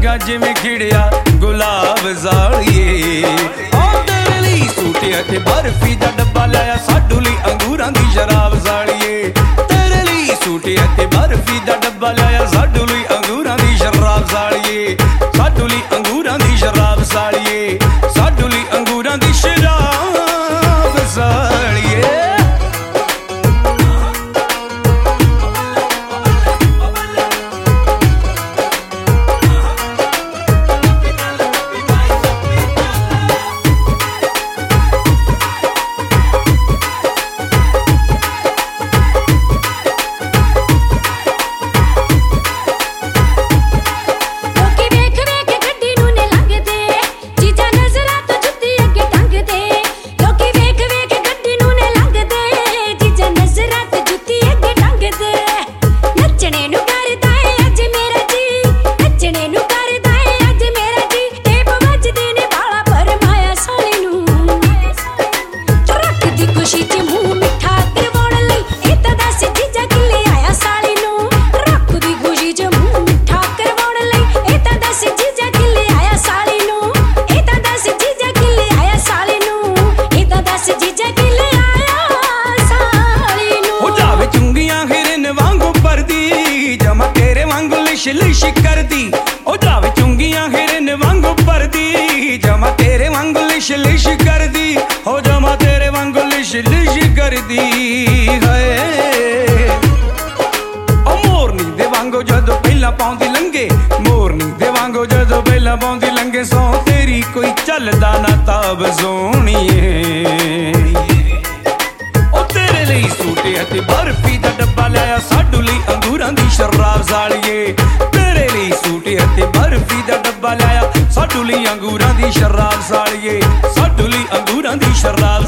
ਲੱਗਾ ਜਿਵੇਂ ਖਿੜਿਆ ਗੁਲਾਬ ਜ਼ਾਲੀਏ। ਓ ਤੇਰੇ ਲਈ ਸੂਟ ਅਤੇ ਬਰਫੀ ਦਾ ਡੱਬਾ ਲਿਆਇਆ, ਸਾਡੂ ਲਈ ਅੰਗੂਰਾਂ ਦੀ ਸ਼ਰਾਬ ਜ਼ਾਲੀਏ। ਤੇਰੇ ਲਈ ਸੂਟ ਅਤੇ ਬਰਫੀ ਦਾ ਡੱਬਾ ਲਿਆਇਆ, ਸਾਡੂ ਲਈ ਅੰਗੂਰਾਂ ਦੀ ਸ਼ਰਾਬ ਜ਼ਾਲੀਏ। ਸਾਡੂ ਲਈ ਅੰਗੂਰਾਂ ਦੀ ਸ਼ਰਾਬ ਜ਼ਾਲੀਏ, ਸਾਡੂ ਲਈ ਅੰਗੂਰਾਂ ਦੀ ਸ਼ਰਾਬ ਜ਼ਾਲੀਏ। लिश करदी ओ जावे चुंगियां हिरन वांगू परदी, जमा तेरे वांगू लिश लिश करदी, हो जमा तेरे वांगू लिश लिश करदी है। ओ मोरनी दे वांगू जदों पहला पाउंदी लंगे, मोरनी दे वांगू जदों पहला पाउंदी लंगे, सौ तेरी कोई चलदा ना ताब सोहणीए। ओ तेरे लई सूट अते बर्फी दा डब्बा लिआया, साडू लई अंगूरां दी शराब ज़ालिए। तेरे लई सूट अते बर्फी दा डब्बा लिआया, साडू लई अंगूरां दी शराब ज़ालिए। साडू लई अंगूरां दी शराब